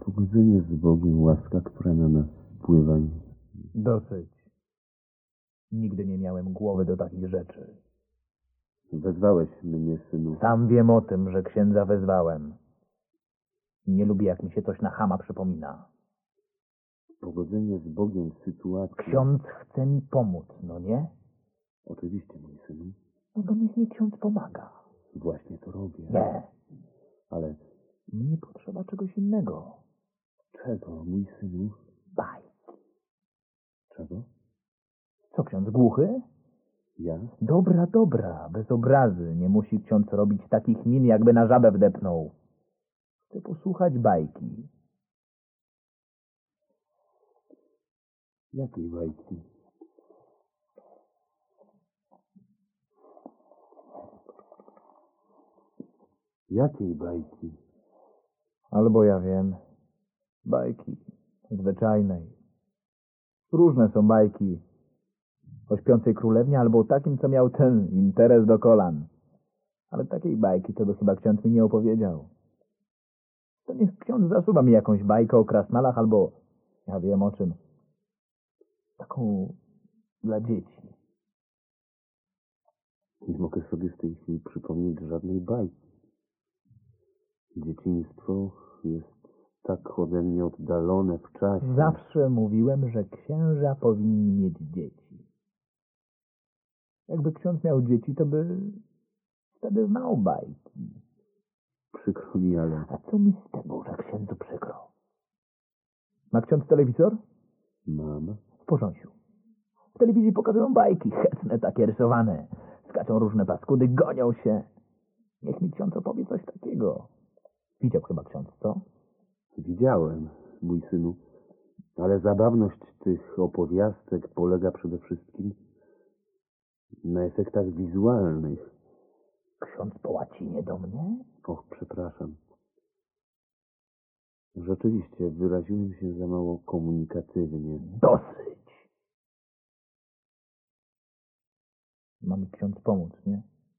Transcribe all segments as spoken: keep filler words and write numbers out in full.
Pogodzenie z Bogiem, łaska, która na nas spływa. Dosyć. Nigdy nie miałem głowy do takich rzeczy. Wezwałeś mnie, synu. Sam wiem o tym, że księdza wezwałem. Nie lubię, jak mi się coś na chama przypomina. Pogodzenie z Bogiem w sytuacji... Ksiądz chce mi pomóc, no nie? Oczywiście, mój synu. No to niech mi ksiądz pomaga. Właśnie to robię. Nie. Ale Mnie potrzeba czegoś innego. czego, mój synu? Bajki. Czego? Co, ksiądz głuchy? Ja? Dobra, dobra, bez obrazy. Nie musi ksiądz robić takich min, jakby na żabę wdepnął. Chcę posłuchać bajki. Jakiej bajki? Jakiej bajki? Albo ja wiem. Bajki. Zwyczajnej. Różne są bajki. O śpiącej królewnie albo o takim, co miał ten interes do kolan. Ale takiej bajki to by chyba ksiądz mi nie opowiedział. To niech ksiądz zasuwa mi jakąś bajkę o krasnalach albo... Ja wiem o czym. Taką dla dzieci. Nie mogę sobie w tej chwili przypomnieć żadnej bajki. Dzieciństwo jest tak ode mnie oddalone w czasie. Zawsze mówiłem, że księża powinni mieć dzieci. Jakby ksiądz miał dzieci, to by wtedy znał bajki. Przykro mi, ale... A co mi z tego, że księdzu przykro? Ma ksiądz telewizor? Mam. W porządku. W telewizji pokazują bajki, chętne takie rysowane. Skaczą różne paskudy, gonią się. Niech mi ksiądz opowie coś takiego. Widział chyba ksiądz, co? Widziałem, mój synu, ale zabawność tych opowiastek polega przede wszystkim na efektach wizualnych. Ksiądz po łacinie do mnie? Och, przepraszam. Rzeczywiście, wyraziłem się za mało komunikatywnie. Dosyć! Ma mi ksiądz pomóc, nie?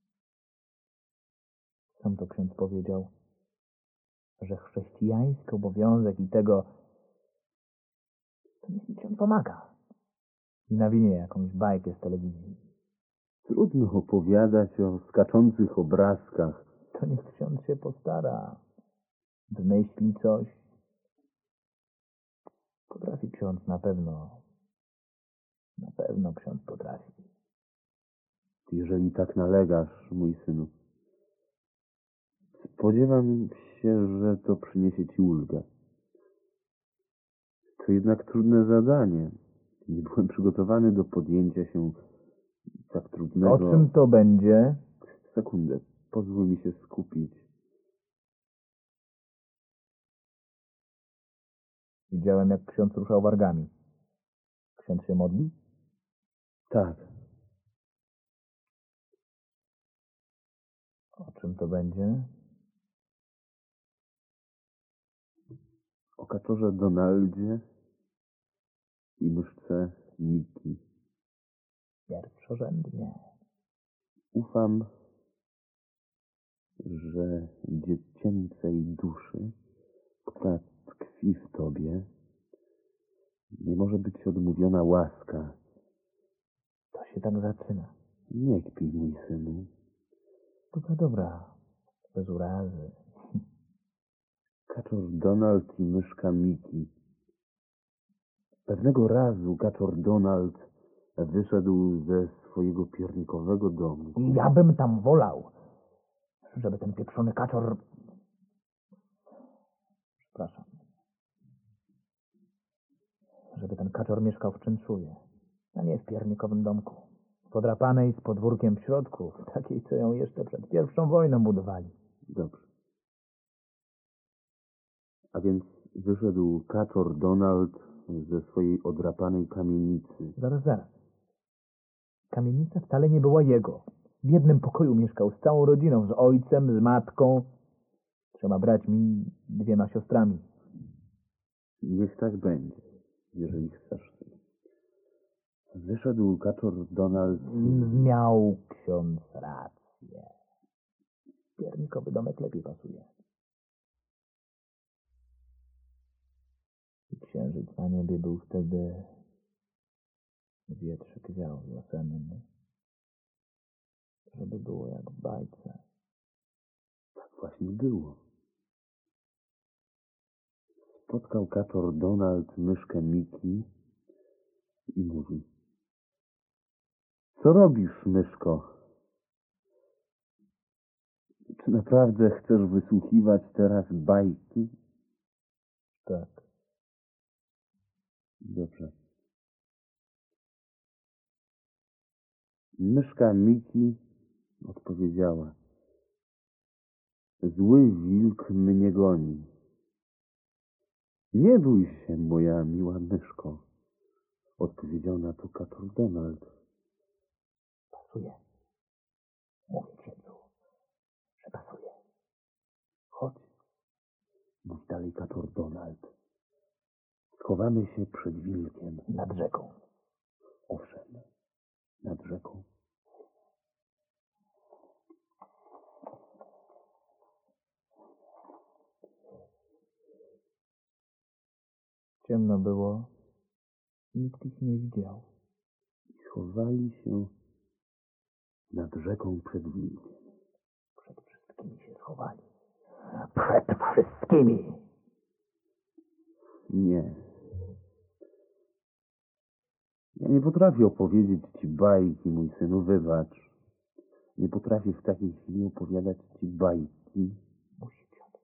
Sam to ksiądz powiedział, że chrześcijański obowiązek i tego... To niech mi ksiądz pomaga. I nawinie jakąś bajkę z telewizji. Trudno opowiadać o skaczących obrazkach. To niech ksiądz się postara. Wymyśli coś. Potrafi ksiądz na pewno. Na pewno ksiądz potrafi. Jeżeli tak nalegasz, mój synu. Spodziewam się, że to przyniesie ci ulgę. To jednak trudne zadanie. Nie byłem przygotowany do podjęcia się tak trudnego... O czym to będzie? Sekundę, pozwól mi się skupić. Widziałem, jak ksiądz ruszał wargami. Ksiądz się modli? Tak. O czym to będzie? O kaczorze Donaldzie i myszce Miki. Pierwszorzędnie. Ufam, że dziecięcej duszy, która tkwi w tobie, nie może być odmówiona łaska. To się tak zaczyna. Nie kpij, mój synu. Dobra, dobra. Bez urazy. Kaczor Donald i myszka Miki. Pewnego razu kaczor Donald wyszedł ze swojego piernikowego domu. Ja bym tam wolał, żeby ten pieprzony kaczor... Przepraszam. Żeby ten kaczor mieszkał w czynszuje, a nie w piernikowym domku. Podrapanej z podwórkiem w środku, takiej, co ją jeszcze przed pierwszą wojną budowali. Dobrze. A więc wyszedł kaczor Donald ze swojej odrapanej kamienicy. Zaraz, zaraz. Kamienica wcale nie była jego. W jednym pokoju mieszkał z całą rodziną, z ojcem, z matką, trzema braćmi, dwiema siostrami. Niech tak będzie, jeżeli chcesz. Wyszedł kaczor Donald... Miał ksiądz rację. Piernikowy domek lepiej pasuje. Księżyc na niebie był wtedy wietrzyk wiał wiosenny, żeby było jak w bajce. Tak właśnie było. Spotkał kaczor Donald myszkę Miki i mówi: co robisz, myszko? Czy naprawdę chcesz wysłuchiwać teraz bajki? Tak. Dobrze. Myszka Miki odpowiedziała: zły wilk mnie goni. Nie bój się, moja miła myszko, odpowiedział na to kaczor Donald. Pasuje. Mówię księdzu, że pasuje. Chodź, mówi dalej kaczor Donald. Schowamy się przed wilkiem. Nad rzeką. Owszem, nad rzeką. Ciemno było. Nikt ich nie widział. I schowali się nad rzeką przed wilkiem. Przed wszystkimi się schowali. Przed wszystkimi! Nie. Ja nie potrafię opowiedzieć ci bajki, mój synu, wybacz. Nie potrafię w takiej chwili opowiadać ci bajki. Musi ksiądz.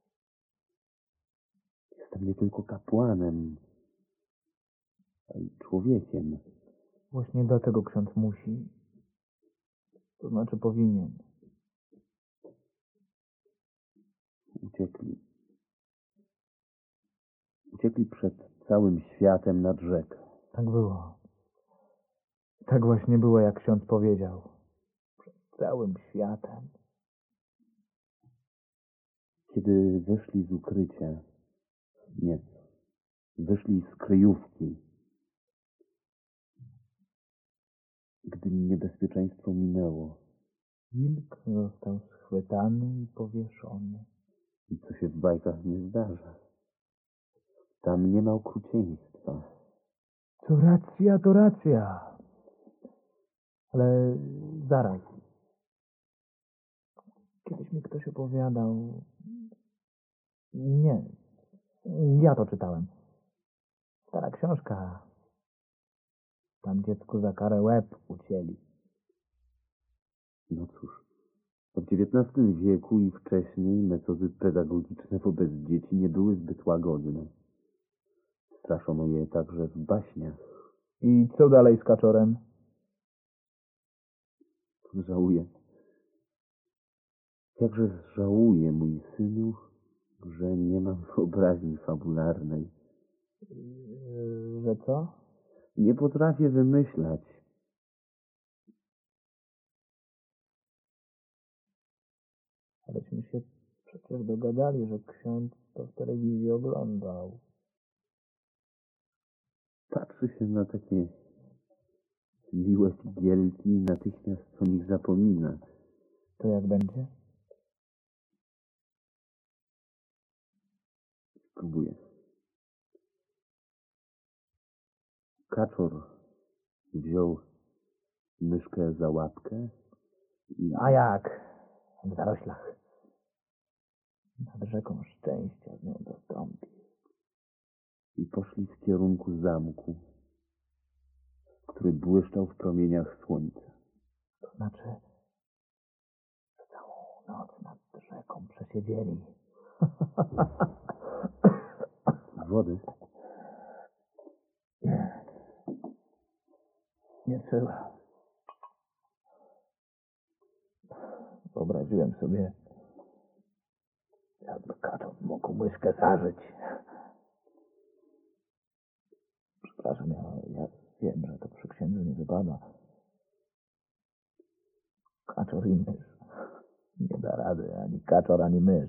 Jestem nie tylko kapłanem, ale i człowiekiem. Właśnie dlatego ksiądz musi. To znaczy powinien. Uciekli. Uciekli przed całym światem nad rzekę. Tak było. Tak właśnie było, jak ksiądz powiedział. Przed całym światem. Kiedy wyszli z ukrycia, nie, wyszli z kryjówki, gdy niebezpieczeństwo minęło, Wilk został schwytany i powieszony. i co się w bajkach nie zdarza. Tam nie ma okrucieństwa. To racja, to racja. Ale zaraz. Kiedyś mi ktoś opowiadał... Nie. Ja to czytałem. Stara książka. Tam dziecku za karę łeb ucięli. No cóż, w dziewiętnastym wieku i wcześniej metody pedagogiczne wobec dzieci nie były zbyt łagodne. Straszono je także w baśniach. I co dalej z kaczorem? Żałuję. Jakże żałuję, mój synu, że nie mam wyobraźni fabularnej. Yy, że co? Nie potrafię wymyślać. Aleśmy się przecież dogadali, że ksiądz to w telewizji oglądał. Patrzy się na takie miłe figielki i natychmiast o nich zapomina. To jak będzie? Spróbuję. Kaczor wziął myszkę za łapkę i... A jak? W zaroślach. Nad rzeką szczęścia z nią dostąpi. i poszli w kierunku zamku, który błyszczał w promieniach słońca. To znaczy, że całą noc nad rzeką przesiedzieli. Wody? Nie. Nie trzeba. Wyobraziłem sobie, jakby kaczor mógł myszkę zażyć. Przepraszam, ja, ja wiem, że to przy księdzu nie wypada. Kaczor i mysz. Nie da rady ani kaczor, ani mysz.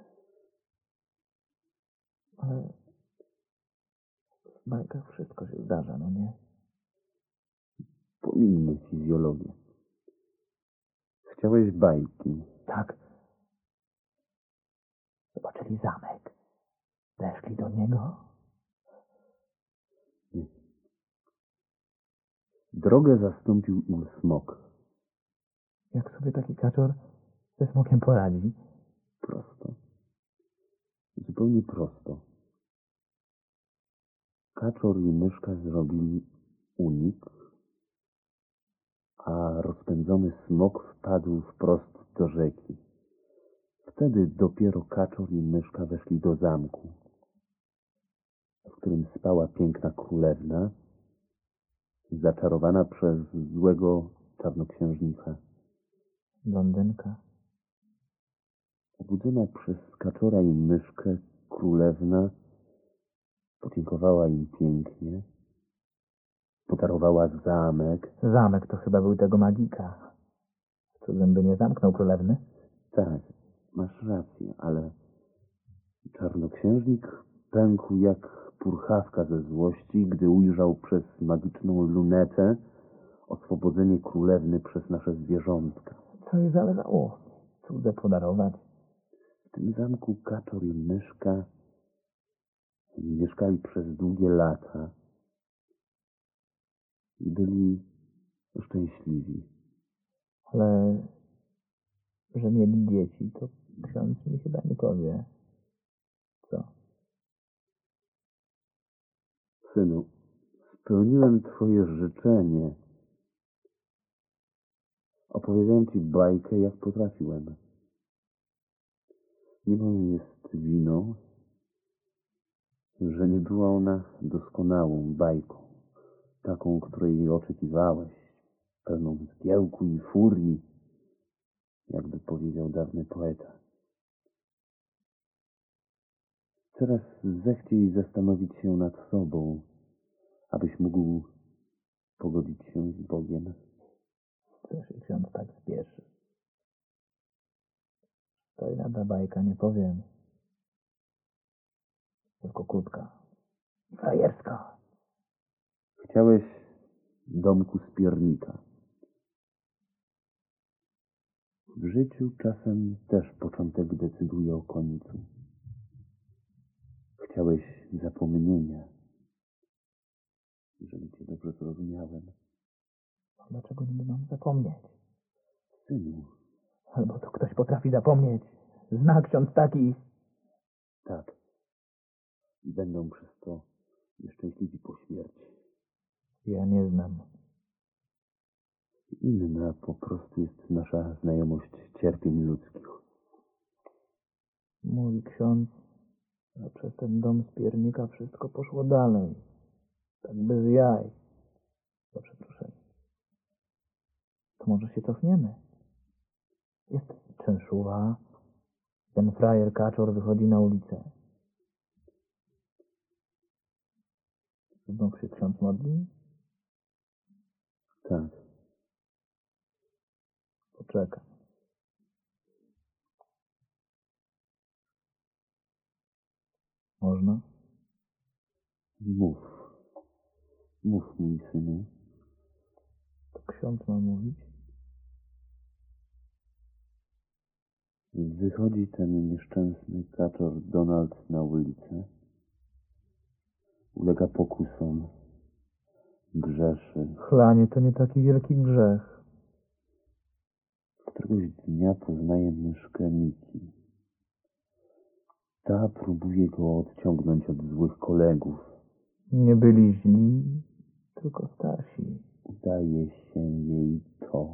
Ale w bajkach wszystko się zdarza, no nie? Pomińmy fizjologię. Chciałeś bajki. Tak. Zobaczyli zamek. Weszli do niego. Drogę zastąpił im smok. Jak sobie taki kaczor ze smokiem poradzi? Prosto. Zupełnie prosto. Kaczor i myszka zrobili unik, a rozpędzony smok wpadł wprost do rzeki. Wtedy dopiero kaczor i myszka weszli do zamku, w którym spała piękna królewna, zaczarowana przez złego czarnoksiężnika. Blondynka. Obudzona przez kaczora i myszkę, królewna podziękowała im pięknie, podarowała zamek. Zamek to chyba był tego magika. Cudem by nie zamknął królewny? Tak, masz rację, ale czarnoksiężnik pękł jak purchawka ze złości, gdy ujrzał przez magiczną lunetę oswobodzenie królewny przez nasze zwierzątka. Co jej zależało? Cudze podarować. W tym zamku kaczor i myszka mieszkali przez długie lata i byli szczęśliwi. Ale że mieli dzieci, to ksiądz mi chyba nie powie. Co? Synu, spełniłem twoje życzenie. Opowiedziałem ci bajkę, jak potrafiłem. Nie moją jest winą, że nie była ona doskonałą bajką, taką, której oczekiwałeś, pełną zgiełku i furii, jakby powiedział dawny poeta. Teraz zechciej zastanowić się nad sobą, abyś mógł pogodzić się z Bogiem. Co się ksiądz tak spieszy? To i lada bajka, nie powiem. Tylko krótka. Frajerska. Chciałeś domku z piernika. W życiu czasem też początek decyduje o końcu. Chciałeś zapomnienia, jeżeli cię dobrze zrozumiałem. Dlaczego nie mam zapomnieć? Synu, Albo to ktoś potrafi zapomnieć. Zna ksiądz takich. tak. I będą przez to nieszczęśliwi po śmierci. Ja nie znam. Inna po prostu jest nasza znajomość cierpień ludzkich. Mówi ksiądz, że przez ten dom z piernika wszystko poszło dalej. Tak bez jaj. Za przeproszenie. To może się cofniemy. Jest czenszuwa. Ten frajer kaczor wychodzi na ulicę. Znów się ksiądz modli? Tak. Poczekam. Można? Mów. Mów, mój synu. To ksiądz ma mówić? Wychodzi ten nieszczęsny kaczor Donald na ulicę. Ulega pokusom. Grzeszy. Chlanie to nie taki wielki grzech. Któregoś dnia poznaje myszkę Miki. Ta próbuje go odciągnąć od złych kolegów. Nie byli źli, tylko starsi. Udaje się jej to.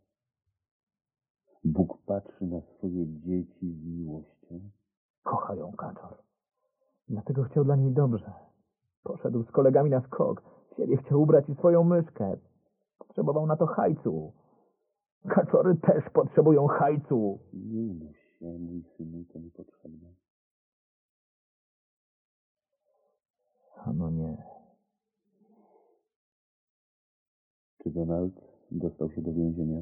Bóg patrzy na swoje dzieci z miłością. Kocha ją kaczor. Dlatego chciał dla niej dobrze. Poszedł z kolegami na skok. Siebie chciał ubrać i swoją myszkę. Potrzebował na to hajcu. Kaczory też potrzebują hajcu. Nie unoś się, mój synu, to niepotrzebne. A no nie. Czy Donald dostał się do więzienia?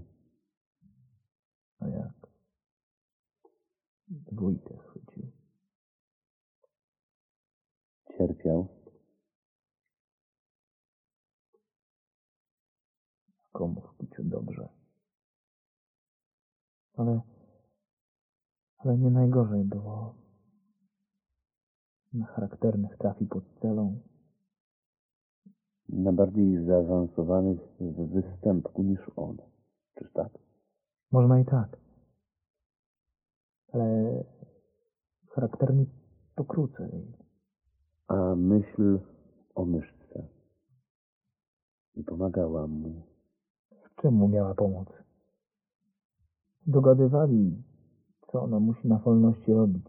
A jak? Dwójkę chwycił. Cierpiał. Komu w piciu dobrze. Ale... Ale nie najgorzej było. Na charakternych trafi pod celą. Na bardziej zaawansowanych w występku niż on. Czyż tak? Można i tak. Ale charakterni to krócej. A myśl o myszce nie pomagała mu. W czym mu miała pomóc? Dogadywali, co ona musi na wolności robić.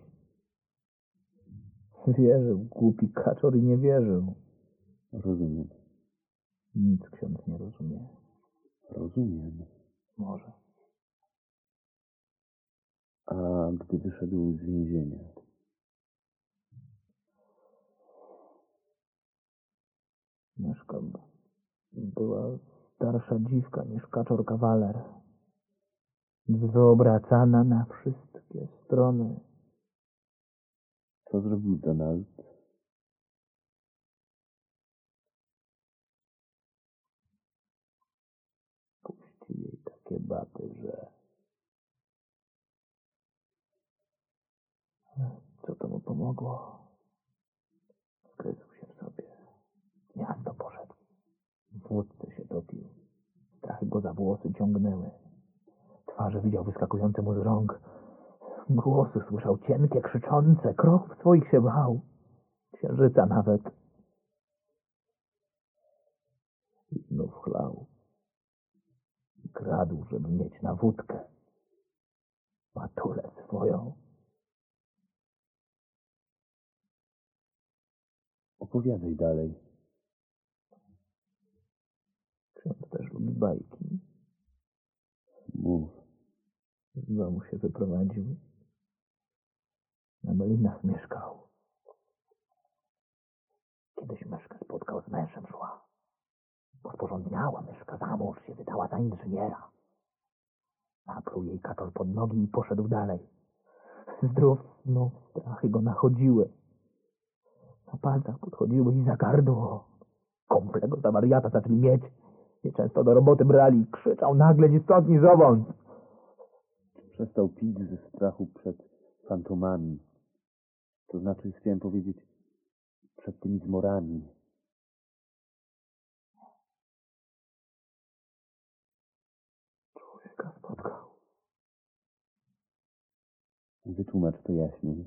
Wierzył, głupi kaczor i nie wierzył. Rozumiem. Nic ksiądz nie rozumie. Rozumiem. Może. A gdy wyszedł z więzienia? Myszka była starsza dziwka niż kaczor kawaler. Wyobracana na wszystkie strony. Co zrobił Donald? Puścił jej takie baty, że... Co to mu pomogło? Zgryzł się w sobie. W miasto poszedł. W wódce się topił. Strachy go za włosy ciągnęły. Twarze widział wyskakujące mu z rąk. Głosy słyszał cienkie, krzyczące. Kroków swoich się bał. Księżyca nawet. I znów chlał. Kradł, żeby mieć na wódkę. Matulę swoją. Opowiadaj dalej. Ksiądz też lubi bajki. Mów. Z domu się wyprowadził. Na Melinach mieszkał. Kiedyś myszkę spotkał, z mężem szła. Porządniała myszka, za mąż się wydała za inżyniera. Napluł jej kaczor pod nogi i poszedł dalej. Zdrów znów strachy go nachodziły. Na palcach podchodziły i za gardło. Komple go za wariata zaczęli mieć. Nieczęsto do roboty brali. Krzyczał nagle ni stąd, ni zowąd. Przestał pić ze strachu przed fantomami. To znaczy, chciałem powiedzieć, przed tymi zmorami. Człowieka spotkał. Wytłumacz to jaśniej.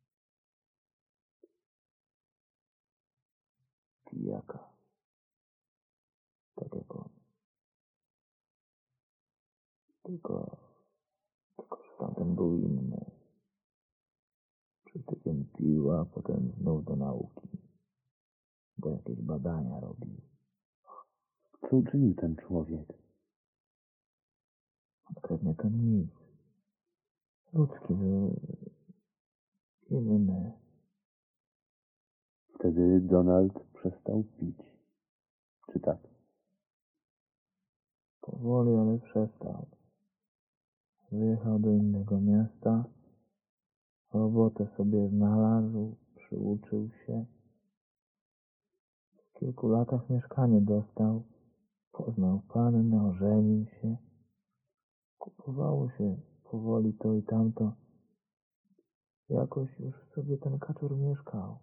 Pijaka. Tak jak on. Tylko, tylko że tamten był inny. Przez tydzień pił, a potem znów do nauki. Bo jakieś badania robił. Co uczynił ten człowiek? Konkretnie to nic. Ludzki był inny. Wtedy Donald przestał pić. Czy tak? Powoli, ale przestał. Wyjechał do innego miasta. Robotę sobie znalazł, przyuczył się. W kilku latach mieszkanie dostał. Poznał pannę, ożenił się. Kupowało się powoli to i tamto. Jakoś już sobie ten kaczor mieszkał.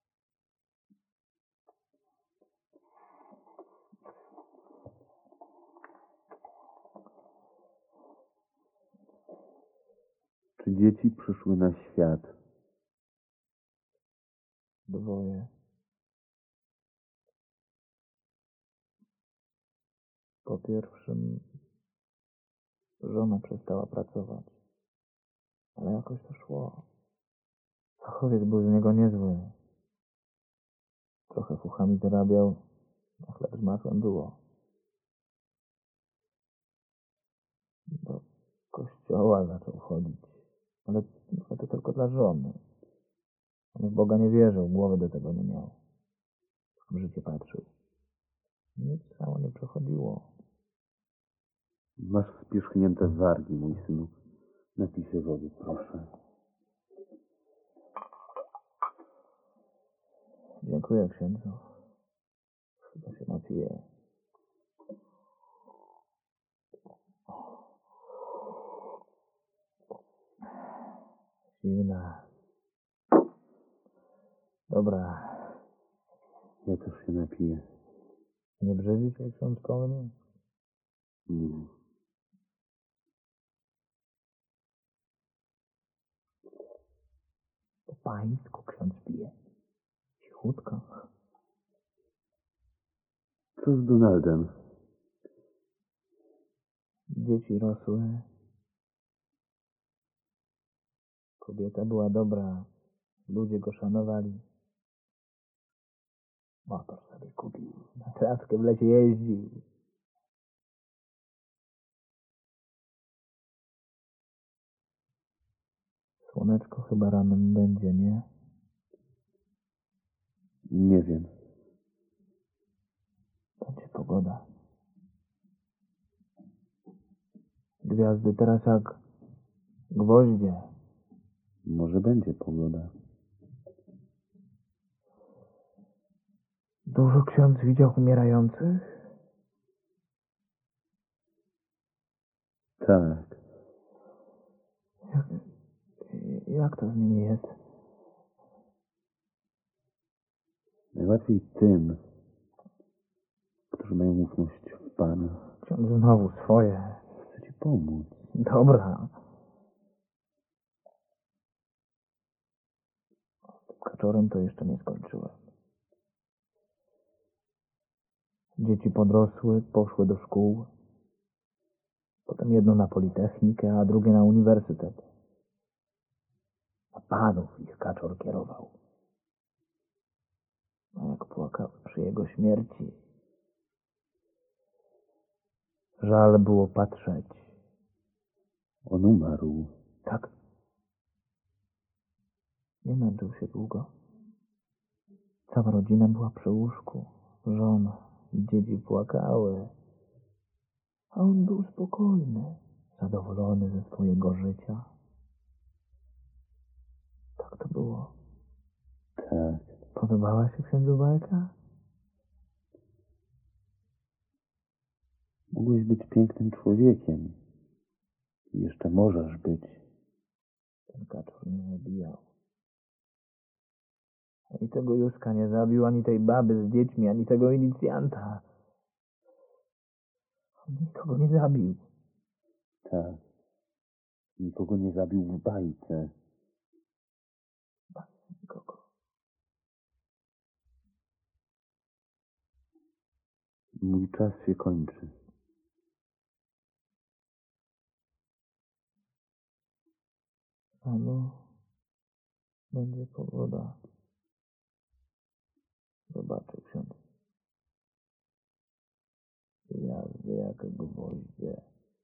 Czy dzieci przyszły na świat? Dwoje. Po pierwszym żona przestała pracować. Ale jakoś to szło. Fachowiec był z niego niezły. Trochę fuchami zarabiał, a chleb z masłem było. Do kościoła zaczął chodzić. Ale, ale to tylko dla żony. On w Boga nie wierzył, głowy do tego nie miał. W życie patrzył. Nic samo nie przechodziło. Masz spierzchnięte wargi, mój synu. Napij się wody, proszę. Dziękuję, księdzu. Chyba się napiję. Zimna. Dobra. Ja też się napiję. Nie brzydzi się ksiądz koło mnie? Nie. Po pańsku ksiądz pije. Cichutko. Co z Donaldem? Dzieci rosły. Kobieta była dobra. Ludzie go szanowali. Motor sobie kupił. Na traskę w lecie jeździł. Słoneczko chyba ranem będzie, nie? Nie wiem. Będzie pogoda. Gwiazdy teraz jak gwoździe. Może będzie pogoda. Dużo ksiądz widział umierających? Tak. Jak, jak to z nimi jest? Najłatwiej tym, którzy mają ufność w Pana. Ksiądz znowu swoje. Chcę ci pomóc. Dobra. Kaczorem to jeszcze nie skończyłem. Dzieci podrosły, poszły do szkół. Potem jedno na Politechnikę, a drugie na uniwersytet. A panów ich Kaczor kierował. A jak płakał przy jego śmierci, żal było patrzeć. On umarł. Tak. Nie męczył się długo. Cała rodzina była przy łóżku. Żona i dzieci płakały. A on był spokojny, zadowolony ze swojego życia. Tak to było. Tak. Podobała się księdzu bajka? Mogłeś być pięknym człowiekiem. I jeszcze możesz być. Ten Kaczor nie zabijał. Ani tego Józka nie zabił, ani tej baby z dziećmi, ani tego inicjanta. On nikogo nie zabił. Tak. Nikogo nie zabił w bajce. Nikogo. Mój czas się kończy. Ano, będzie pogoda. Zobaczył ksiądz. Gwiazdy jak gwoździe.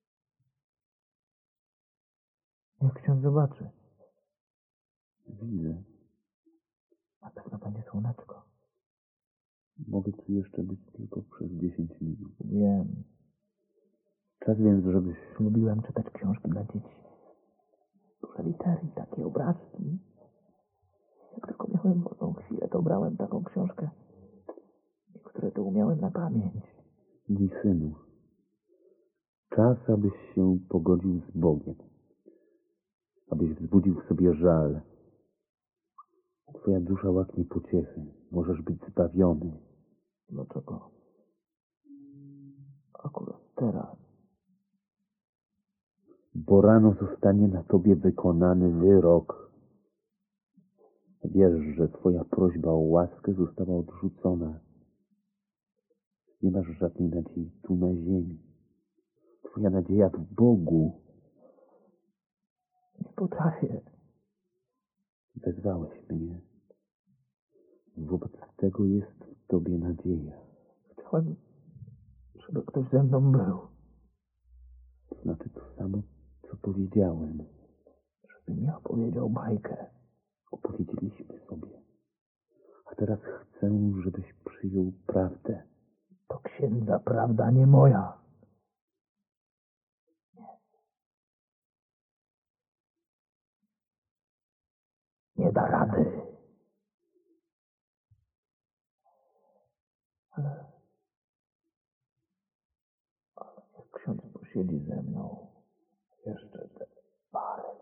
Niech ksiądz zobaczy. Widzę. Na pewno będzie słoneczko. Mogę tu jeszcze być tylko przez dziesięć minut. Wiem. Czas więc, żebyś... Lubiłem czytać książki dla dzieci. Duże litery, takie obrazki. Jak tylko miałem wolną chwilę, to brałem taką książkę. Niektóre to umiałem na pamięć. Mój synu, czas, abyś się pogodził z Bogiem. Abyś wzbudził w sobie żal. Twoja dusza łaknie pociechy. Możesz być zbawiony. Dlaczego? Akurat teraz. Bo rano zostanie na tobie wykonany wyrok. Wiesz, że twoja prośba o łaskę została odrzucona. Nie masz żadnej nadziei tu na ziemi. Twoja nadzieja w Bogu. Nie potrafię. Wezwałeś mnie. Wobec tego jest w tobie nadzieja. Chciałem, żeby ktoś ze mną był. To znaczy to samo, co powiedziałem. Żeby mi opowiedział bajkę. Opowiedzieliśmy sobie. A teraz chcę, żebyś przyjął prawdę. To księdza prawda, nie moja. Nie. Nie da rady. Ale... Ale niech ksiądz posiedzi ze mną. Jeszcze te parę